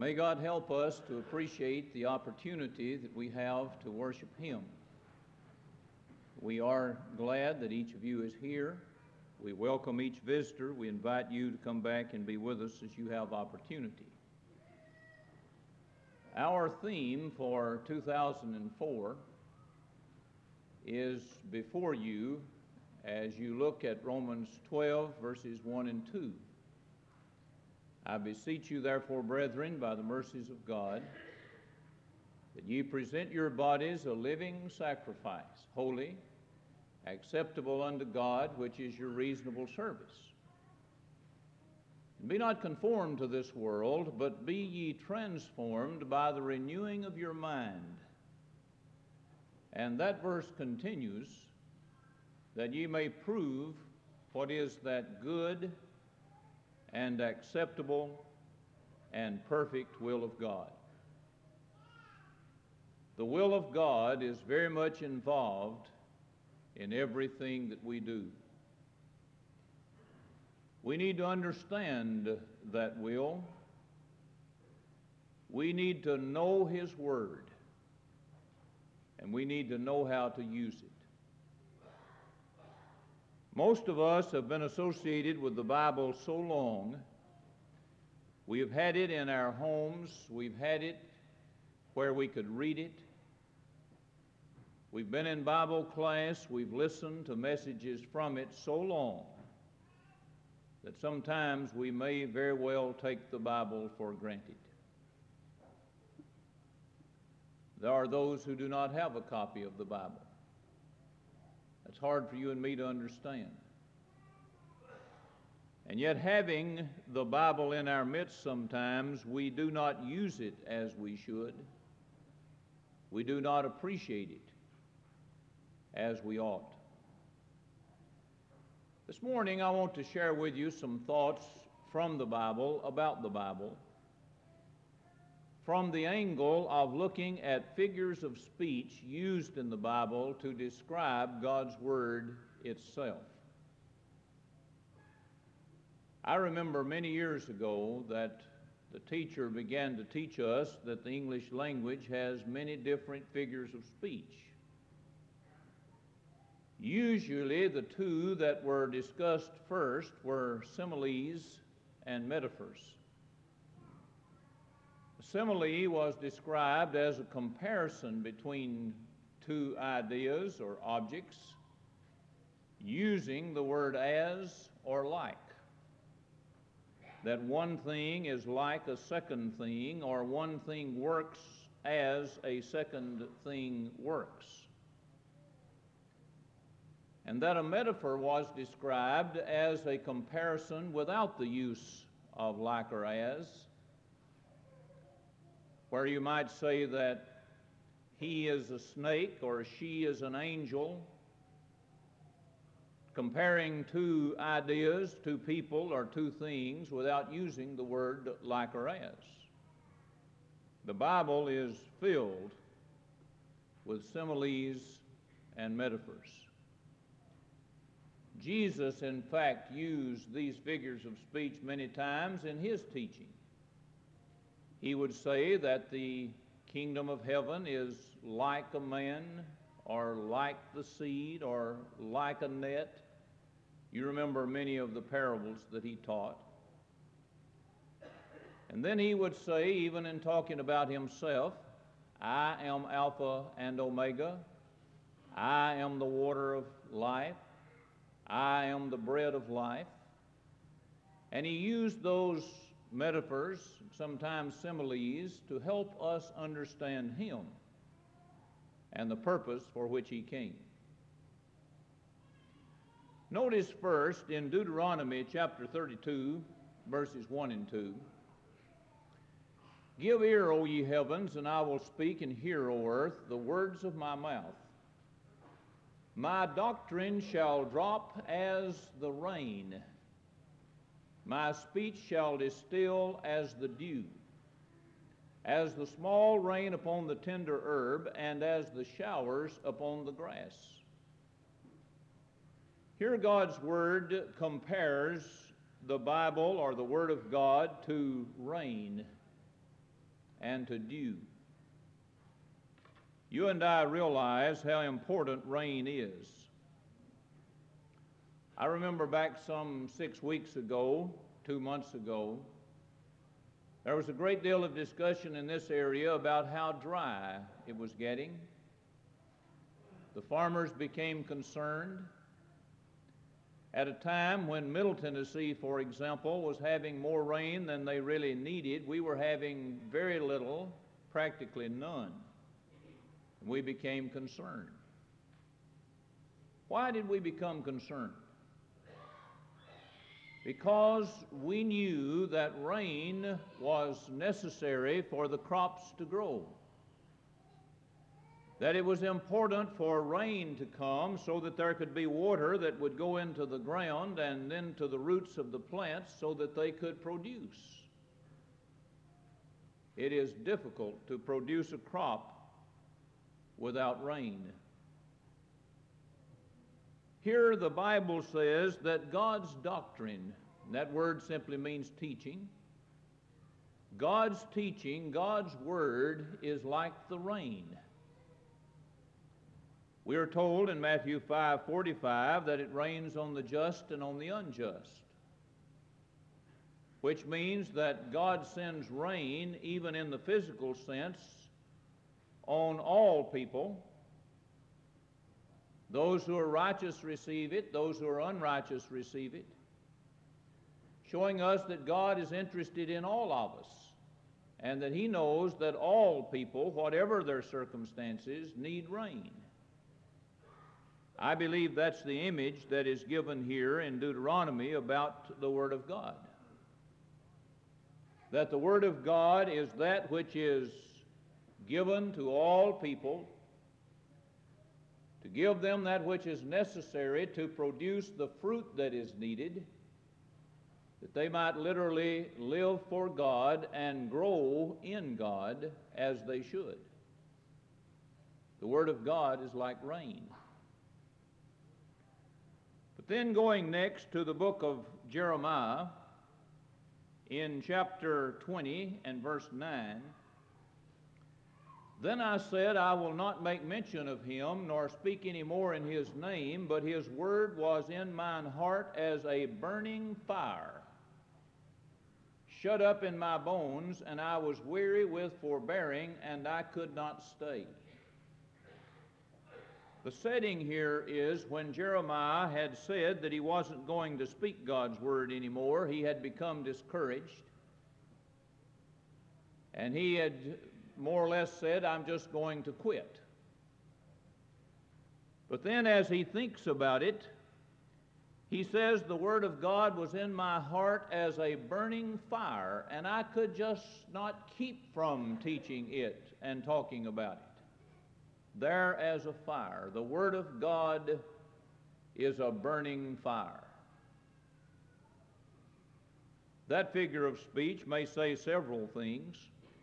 May God help us to appreciate the opportunity that we have to worship Him. We are glad that each of you is here. We welcome each visitor. We invite you to come back and be with us as you have opportunity. Our theme for 2004 is before you as you look at Romans 12, verses 1 and 2. I beseech you, therefore, brethren, by the mercies of God, that ye present your bodies a living sacrifice, holy, acceptable unto God, which is your reasonable service. And be not conformed to this world, but be ye transformed by the renewing of your mind. And that verse continues, that ye may prove what is that good and acceptable and perfect will of God. The will of God is very much involved in everything that we do. We need to understand that will. We need to know His Word, and we need to know how to use it. Most of us have been associated with the Bible so long. We have had it in our homes. We've had it where we could read it. We've been in Bible class. We've listened to messages from it so long that sometimes we may very well take the Bible for granted. There are those who do not have a copy of the Bible. That's hard for you and me to understand. And yet, having the Bible in our midst sometimes, we do not use it as we should. We do not appreciate it as we ought. This morning, I want to share with you some thoughts from the Bible, about the Bible, from the angle of looking at figures of speech used in the Bible to describe God's Word itself. I remember many years ago that the teacher began to teach us that the English language has many different figures of speech. Usually the two that were discussed first were similes and metaphors. Simile was described as a comparison between two ideas or objects using the word as or like. That one thing is like a second thing, or one thing works as a second thing works. And that a metaphor was described as a comparison without the use of like or as, where you might say that he is a snake or she is an angel, comparing two ideas, two people, or two things without using the word like or as. The Bible is filled with similes and metaphors. Jesus, in fact, used these figures of speech many times in his teaching. He would say that the kingdom of heaven is like a man, or like the seed, or like a net. You remember many of the parables that he taught. And then he would say, even in talking about himself, I am Alpha and Omega. I am the water of life. I am the bread of life. And he used those metaphors, sometimes similes, to help us understand him and the purpose for which he came. Notice first in Deuteronomy chapter 32, verses 1 and 2, Give ear, O ye heavens, and I will speak, and hear, O earth, the words of my mouth. My doctrine shall drop as the rain. My speech shall distill as the dew, as the small rain upon the tender herb, and as the showers upon the grass. Here God's Word compares the Bible or the Word of God to rain. and to dew. You and I realize how important rain is. I remember back some 6 weeks ago, 2 months ago, there was a great deal of discussion in this area about how dry it was getting. The farmers became concerned. At a time when Middle Tennessee, for example, was having more rain than they really needed, we were having very little, practically none. We became concerned. Why did we become concerned? Because we knew that rain was necessary for the crops to grow. That it was important for rain to come so that there could be water that would go into the ground and then to the roots of the plants so that they could produce. It is difficult to produce a crop without rain. Here the Bible says that God's doctrine, that word simply means teaching, God's teaching, God's word is like the rain. We are told in Matthew 5:45 that it rains on the just and on the unjust, which means that God sends rain, even in the physical sense, on all people. Those who are righteous receive it, those who are unrighteous receive it, showing us that God is interested in all of us and that He knows that all people, whatever their circumstances, need rain. I believe that's the image that is given here in Deuteronomy about the Word of God. That the Word of God is that which is given to all people, to give them that which is necessary to produce the fruit that is needed, that they might literally live for God and grow in God as they should. The Word of God is like rain. But then going next to the book of Jeremiah, in chapter 20 and verse 9, "Then I said, I will not make mention of him, nor speak any more in his name, but his word was in mine heart as a burning fire, shut up in my bones, and I was weary with forbearing, and I could not stay." The setting here is when Jeremiah had said that he wasn't going to speak God's word anymore. He had become discouraged. And he had more or less said, "I'm just going to quit." But then as he thinks about it, he says, "The word of God was in my heart as a burning fire, and I could just not keep from teaching it and talking about it." There as a fire. The Word of God is a burning fire. That figure of speech may say several things.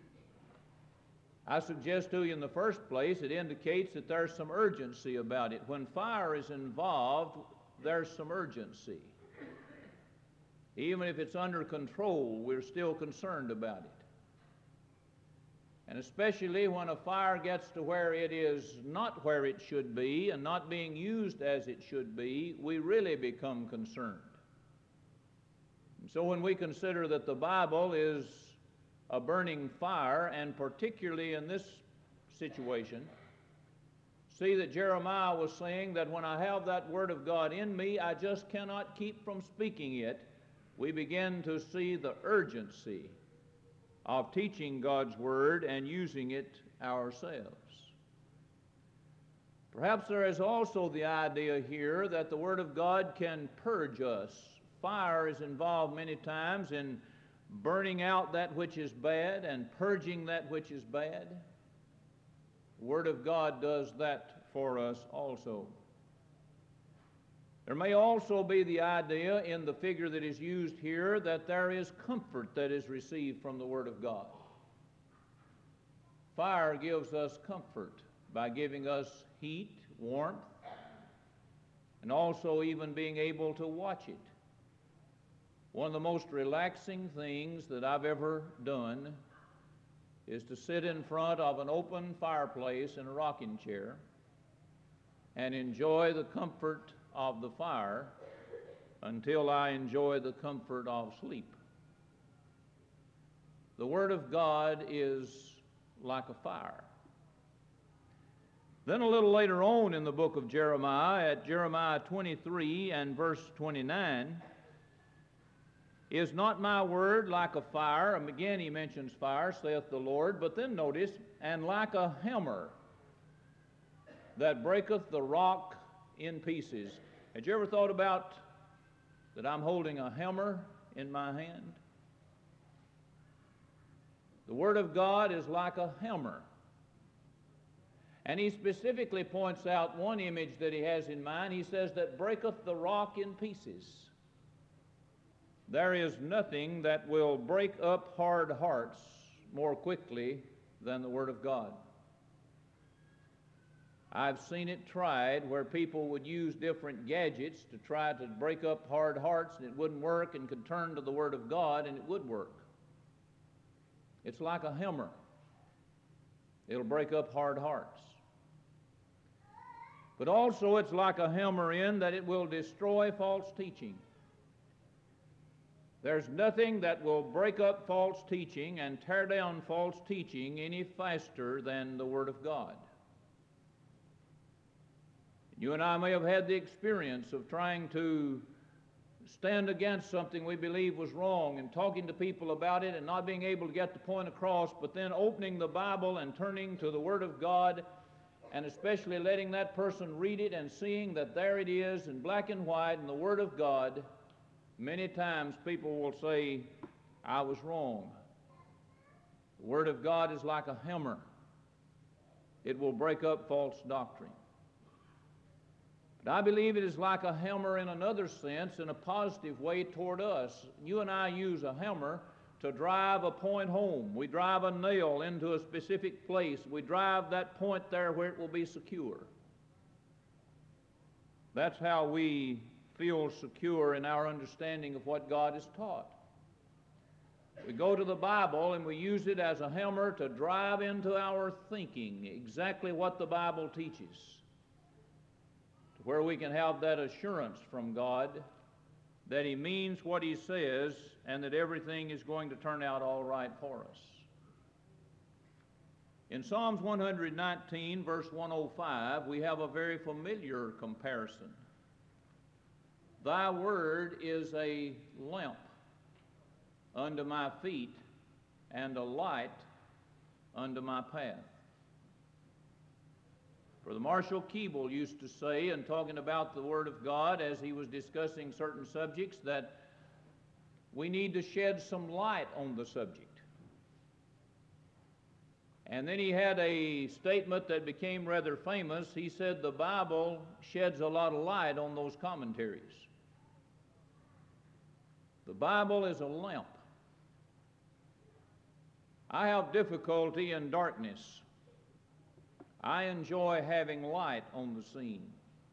I suggest to you in the first place, it indicates that there's some urgency about it. When fire is involved, there's some urgency. Even if it's under control, we're still concerned about it. And especially when a fire gets to where it is not where it should be and not being used as it should be, we really become concerned. And so when we consider that the Bible is a burning fire, and particularly in this situation, see that Jeremiah was saying that when I have that Word of God in me, I just cannot keep from speaking it, we begin to see the urgency of teaching God's Word and using it ourselves. Perhaps there is also the idea here that the Word of God can purge us. Fire is involved many times in burning out that which is bad and purging that which is bad. The Word of God does that for us also. There may also be the idea in the figure that is used here that there is comfort that is received from the Word of God. Fire gives us comfort by giving us heat, warmth, and also even being able to watch it. One of the most relaxing things that I've ever done is to sit in front of an open fireplace in a rocking chair and enjoy the comfort of the fire until I enjoy the comfort of sleep. The Word of God is like a fire. Then a little later on in the book of Jeremiah, at Jeremiah 23 and verse 29, is not my word like a fire? And again he mentions fire, saith the Lord, but then notice, and like a hammer that breaketh the rock in pieces. Had you ever thought about that I'm holding a hammer in my hand? The Word of God is like a hammer. And he specifically points out one image that he has in mind. He says that breaketh the rock in pieces. There is nothing that will break up hard hearts more quickly than the Word of God. I've seen it tried where people would use different gadgets to try to break up hard hearts, and it wouldn't work, and could turn to the Word of God and it would work. It's like a hammer. It'll break up hard hearts. But also it's like a hammer in that it will destroy false teaching. There's nothing that will break up false teaching and tear down false teaching any faster than the Word of God. You and I may have had the experience of trying to stand against something we believe was wrong and talking to people about it and not being able to get the point across, but then opening the Bible and turning to the Word of God and especially letting that person read it and seeing that there it is in black and white in the Word of God. Many times people will say, I was wrong. The Word of God is like a hammer. It will break up false doctrine. But I believe it is like a hammer in another sense, in a positive way toward us. You and I use a hammer to drive a point home. We drive a nail into a specific place. We drive that point there where it will be secure. That's how we feel secure in our understanding of what God has taught. We go to the Bible and we use it as a hammer to drive into our thinking exactly what the Bible teaches, to where we can have that assurance from God that He means what He says and that everything is going to turn out all right for us. In Psalms 119, verse 105, we have a very familiar comparison. Thy word is a lamp unto my feet and a light unto my path. Brother Marshall Keeble used to say, in talking about the Word of God as he was discussing certain subjects, that we need to shed some light on the subject. And then he had a statement that became rather famous. He said the Bible sheds a lot of light on those commentaries. The Bible is a lamp. I have difficulty in darkness. I enjoy having light on the scene.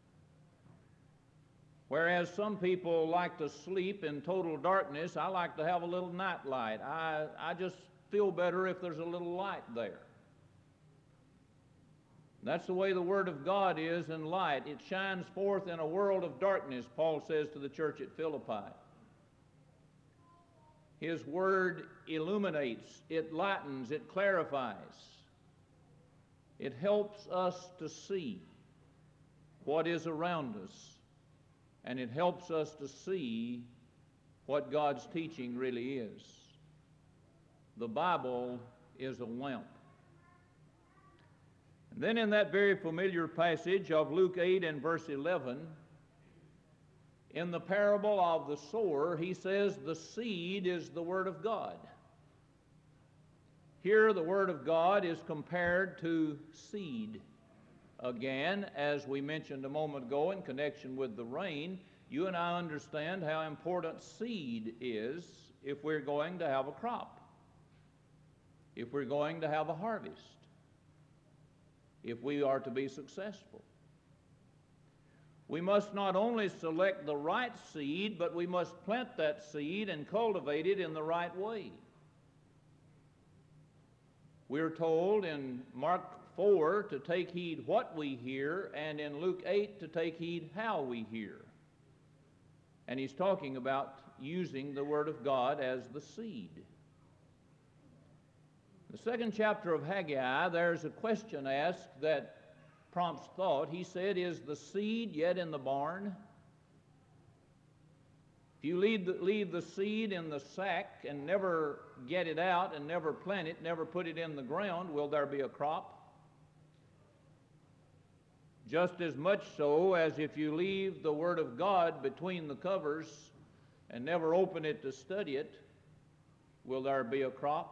Whereas some people like to sleep in total darkness, I like to have a little night light. I just feel better if there's a little light there. That's the way the Word of God is in light. It shines forth in a world of darkness, Paul says to the church at Philippi. His Word illuminates, it lightens, it clarifies. It helps us to see what is around us, and it helps us to see what God's teaching really is. The Bible is a lamp. And then in that very familiar passage of Luke 8 and verse 11, in the parable of the sower, he says the seed is the Word of God. Here the Word of God is compared to seed. Again, as we mentioned a moment ago in connection with the rain, you and I understand how important seed is if we're going to have a crop, if we're going to have a harvest, if we are to be successful. We must not only select the right seed, but we must plant that seed and cultivate it in the right way. We're told in Mark 4 to take heed what we hear, and in Luke 8 to take heed how we hear. And he's talking about using the Word of God as the seed. The second chapter of Haggai, there's a question asked that prompts thought. He said, "Is the seed yet in the barn?" If you leave the seed in the sack and never get it out and never plant it, never put it in the ground, will there be a crop? Just as much so as if you leave the Word of God between the covers and never open it to study it, will there be a crop?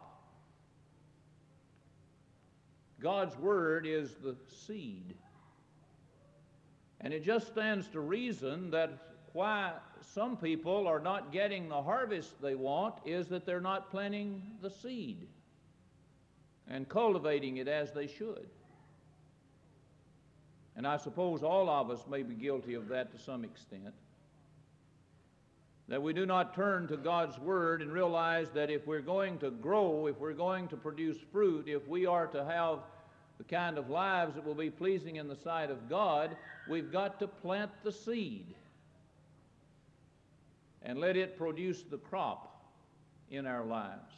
God's Word is the seed. And it just stands to reason that why some people are not getting the harvest they want is that they're not planting the seed and cultivating it as they should. And I suppose all of us may be guilty of that to some extent. That we do not turn to God's Word and realize that if we're going to grow, if we're going to produce fruit, if we are to have the kind of lives that will be pleasing in the sight of God, we've got to plant the seed and let it produce the crop in our lives.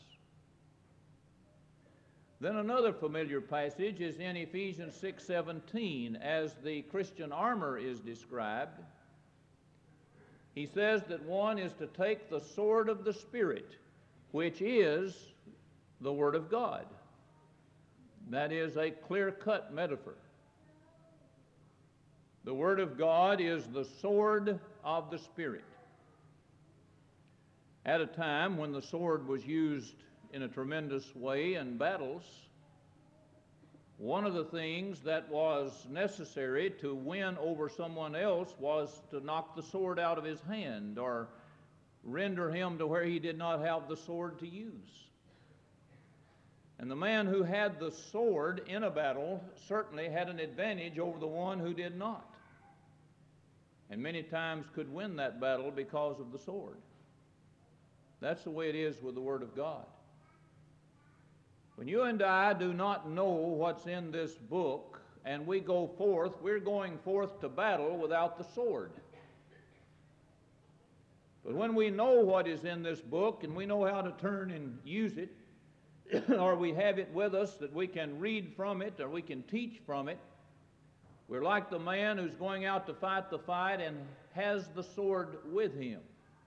Then another familiar passage is in Ephesians 6:17, as the Christian armor is described. He says that one is to take the sword of the Spirit, which is the Word of God. That is a clear-cut metaphor. The Word of God is the sword of the Spirit. At a time when the sword was used in a tremendous way in battles, one of the things that was necessary to win over someone else was to knock the sword out of his hand or render him to where he did not have the sword to use. And the man who had the sword in a battle certainly had an advantage over the one who did not, and many times could win that battle because of the sword. That's the way it is with the Word of God. When you and I do not know what's in this book, and we go forth, we're going forth to battle without the sword. But when we know what is in this book, and we know how to turn and use it, or we have it with us that we can read from it, or we can teach from it, we're like the man who's going out to fight the fight and has the sword with him.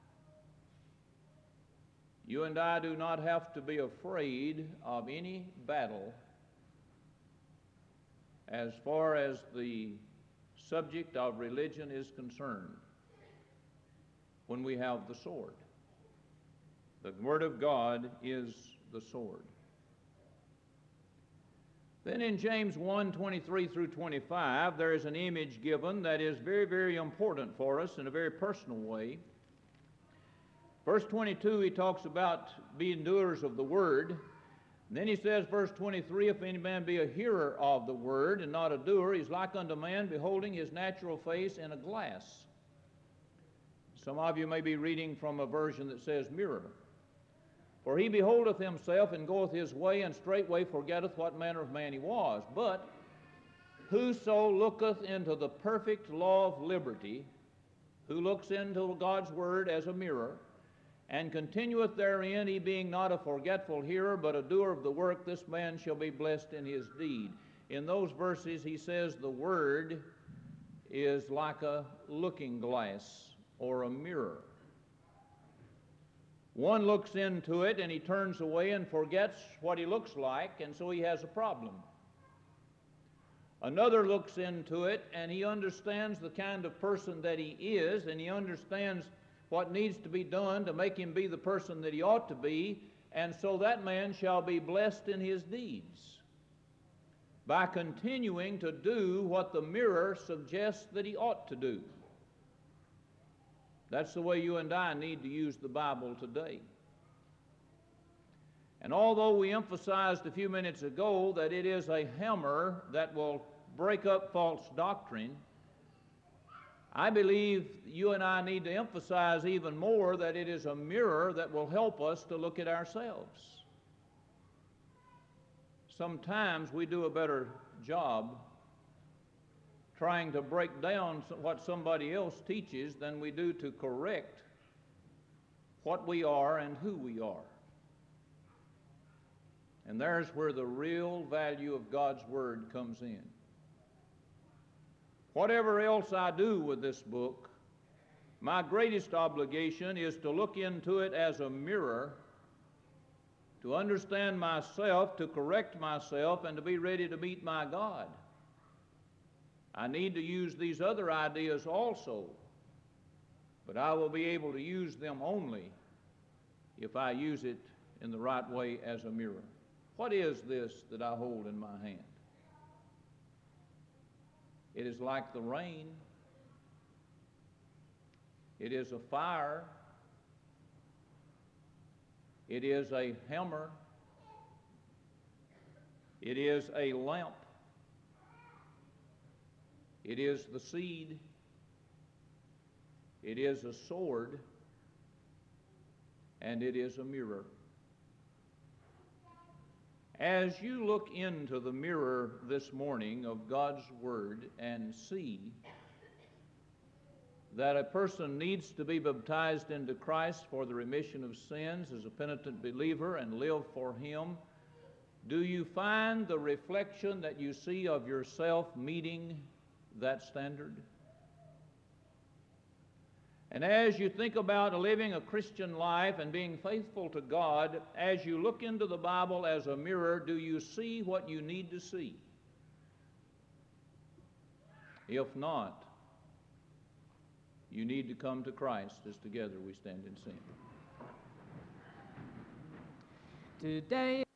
You and I do not have to be afraid of any battle as far as the subject of religion is concerned when we have the sword. The Word of God is the sword. Then in James 1:23 through 25, there is an image given that is very, very important for us in a very personal way. Verse 22, he talks about being doers of the Word. And then he says, verse 23, if any man be a hearer of the Word and not a doer, he's like unto man beholding his natural face in a glass. Some of you may be reading from a version that says mirror. For he beholdeth himself and goeth his way, and straightway forgetteth what manner of man he was. But whoso looketh into the perfect law of liberty, who looks into God's Word as a mirror, and continueth therein, he being not a forgetful hearer, but a doer of the work, this man shall be blessed in his deed. In those verses, he says the Word is like a looking glass or a mirror. One looks into it and he turns away and forgets what he looks like, and so he has a problem. Another looks into it and he understands the kind of person that he is, and he understands what needs to be done to make him be the person that he ought to be, and so that man shall be blessed in his deeds by continuing to do what the mirror suggests that he ought to do. That's the way you and I need to use the Bible today. And although we emphasized a few minutes ago that it is a hammer that will break up false doctrine, I believe you and I need to emphasize even more that it is a mirror that will help us to look at ourselves. sometimes we do a better job trying to break down what somebody else teaches than we do to correct what we are and who we are. And there's where the real value of God's Word comes in. Whatever else I do with this book, my greatest obligation is to look into it as a mirror, to understand myself, to correct myself, and to be ready to meet my God. I need to use these other ideas also, but I will be able to use them only if I use it in the right way as a mirror. What is this that I hold in my hand? It is like the rain. It is a fire. It is a hammer. It is a lamp. It is the seed. It is a sword. And it is a mirror. As you look into the mirror this morning of God's Word and see that a person needs to be baptized into Christ for the remission of sins as a penitent believer and live for Him, do you find the reflection that you see of yourself meeting that standard? And as you think about living a Christian life and being faithful to God, as you look into the Bible as a mirror, do you see what you need to see? If not, you need to come to Christ as together we stand and sing. Today